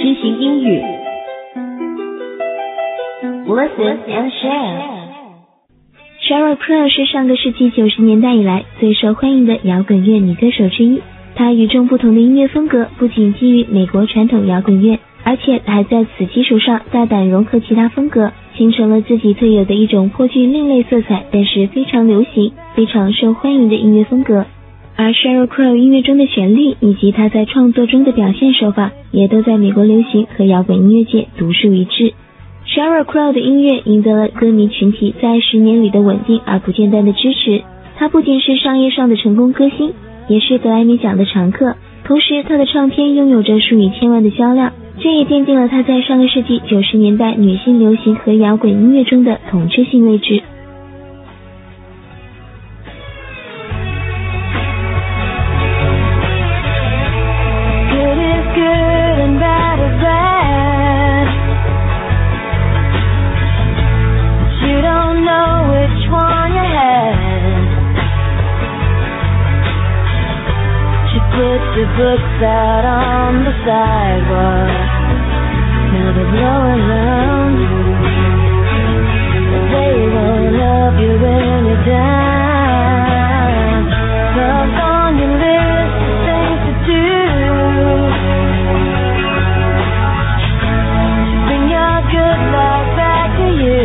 知行英语 Listen and share。Sheryl Crow 是上个世纪90年代以来最受欢迎的摇滚乐女歌手之一。她与众不同的音乐风格不仅基于美国传统摇滚乐，而且还在此基础上大胆融合其他风格，形成了自己特有的一种颇具另类色彩，但是非常流行、非常受欢迎的音乐风格。而 Sheryl Crow 音乐中的旋律以及她在创作中的表现手法，也都在美国流行和摇滚音乐界独树一帜。Sheryl Crow 的音乐赢得了歌迷群体在10年里的稳定而不间断的支持。她不仅是商业上的成功歌星，也是格莱美奖的常客，同时她的唱片拥有着数以千万的销量，这也奠定了她在上个世纪90年代女性流行和摇滚音乐中的统治性位置。 The books out on the sidewalk, now they're blowing around. They won't help you when you're down. What's on your list of things to do? Bring your good luck back to you.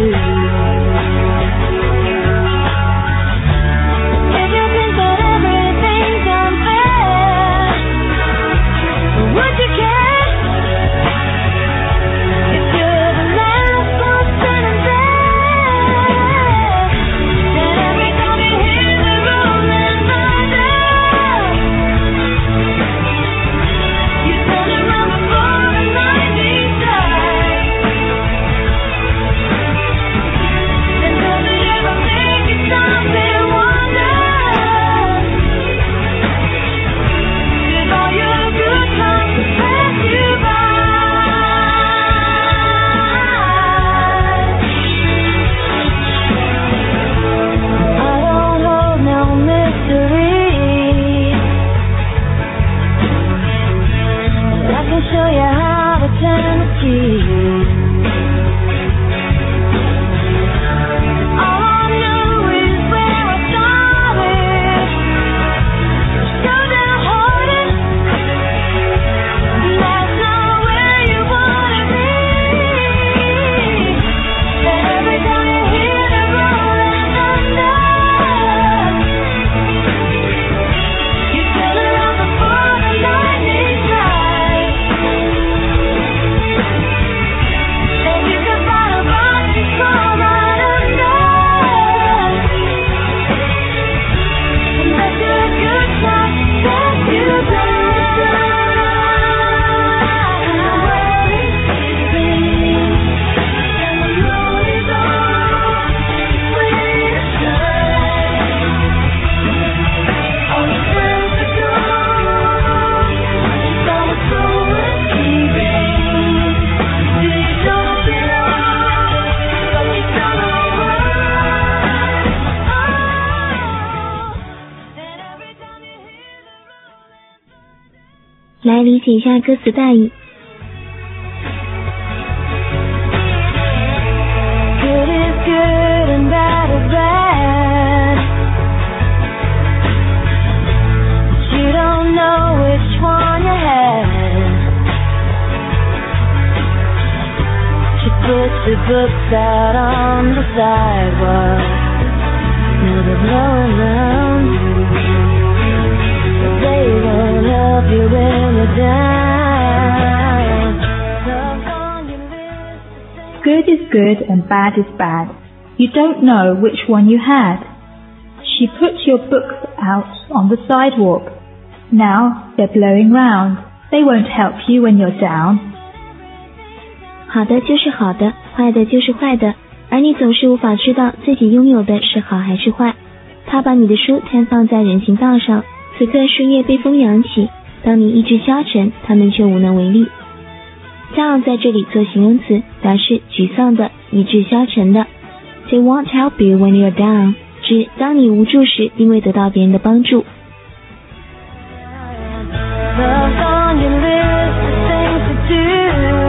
来理解一下歌词大意。 Good is good and bad is bad. You don't know which one you had. She puts the books out on the sidewalk. Now they're blowing around. They won't help you when you're down. Good is good and bad is bad. You don't know which one you had. She put your books out on the sidewalk. Now they're blowing round. They won't help you when you're down. 好的就是好的，坏的就是坏的，而你总是无法知道自己拥有的是好还是坏。他把你的书摊放在人行道上，此刻树叶被风扬起，当你意志消沉，他们却无能为力。down 在这里做形容词，表示沮丧的、意志消沉的。They won't help you when you're down， 指当你无助时，并未得到别人的帮助。 What's on your list of things to do?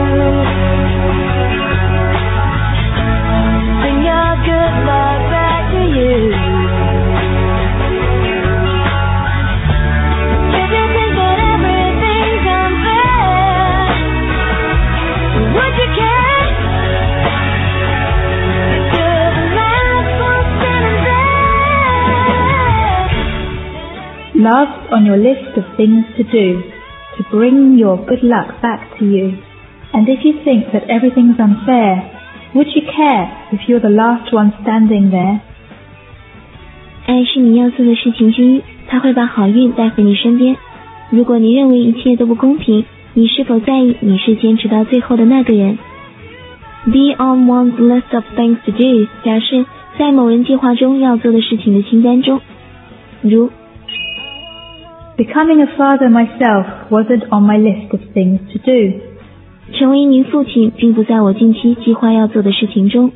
last on your list of things to do to bring your good luck back to you. And if you think that everything's unfair, would you care if you're the last one standing there? 爱是你要做的事情之一，它会把好运带回你身边。如果你认为一切都不公平，你是否在意你是坚持到最后的那个人？ Be on one's list of things to do 表示在某人计划中要做的事情的清单中，如 Becoming a father myself wasn't on my list of things to do. 成为一名父亲并不在我近期计划要做的事情中。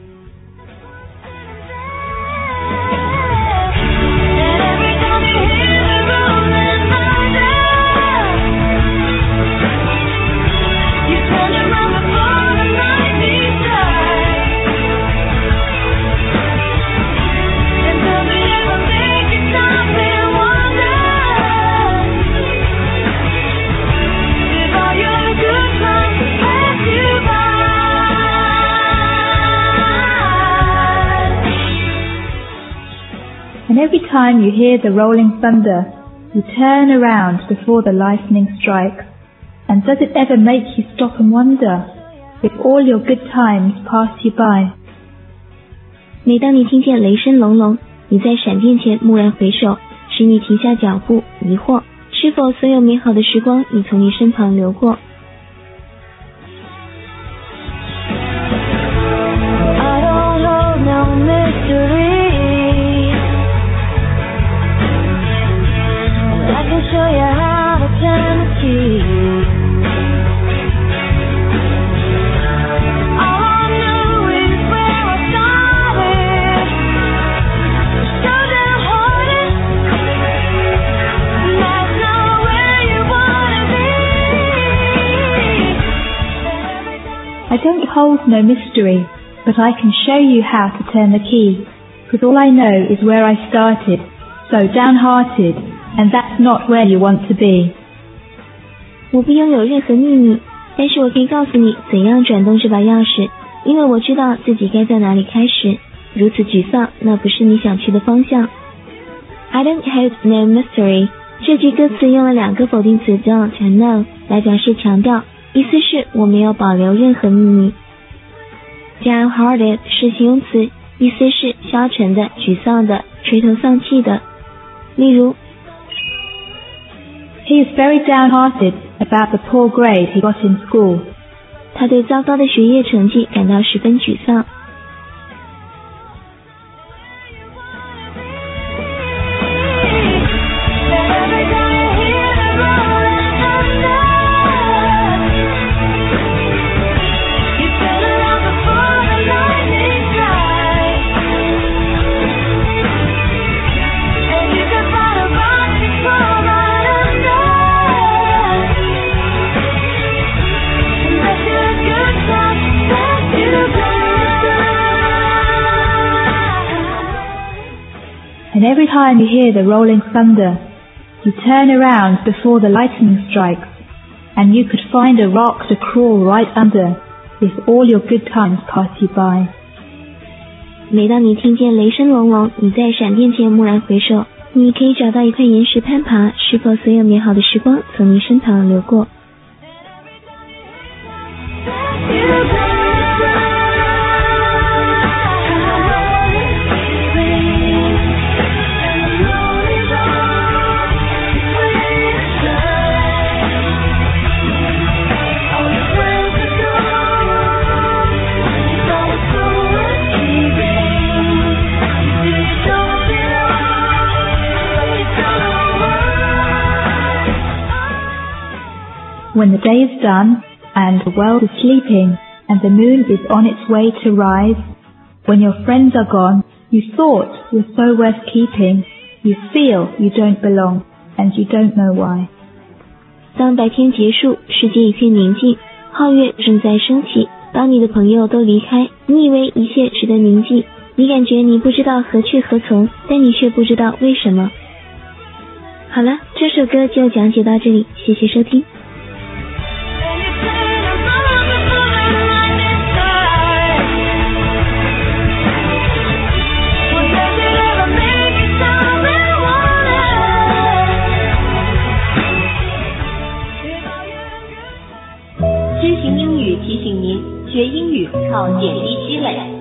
And every time you hear the rolling thunder, you turn around before the lightning strikes. And does it ever make you stop and wonder if all your good times pass you by? 每当你听见雷声隆隆，你在闪电前蓦然回首，使你停下脚步，疑惑是否所有美好的时光已从你身旁流过。 I don't hold no mystery, but I can show you how to turn the key, 'cause all I know is where I started, so downhearted, and that's not where you want to be. 我不拥有任何秘密，但是我可以告诉你怎样转动这把钥匙，因为我知道自己该在哪里开始。如此沮丧，那不是你想去的方向。I don't hold no mystery 这句歌词用了两个否定词 don't 和 no 来表示强调，意思是我没有保留任何秘密。Downhearted 是形容词，意思是消沉的、沮丧的、垂头丧气的。例如 He is very downhearted about the poor grade he got in school. 他对糟糕的学业成绩感到十分沮丧。 And every time you hear the rolling thunder, you turn around before the lightning strikes, and you could find a rock to crawl right under if all your good times pass you by. 每当你听见雷声隆隆，你在闪电前蓦然回首，你可以找到一块岩石攀爬，是否所有美好的时光从你身旁流过。 When the day is done, and the world is sleeping, and the moon is on its way to rise, when your friends are gone, you thought were so worth keeping, you feel you don't belong, and you don't know why. 当白天结束，世界一片宁静，皓月正在升起，当你的朋友都离开，你以为一切值得铭记，你感觉你不知道何去何从，但你却不知道为什么。好了，这首歌就讲解到这里，谢谢收听。 靠点滴积累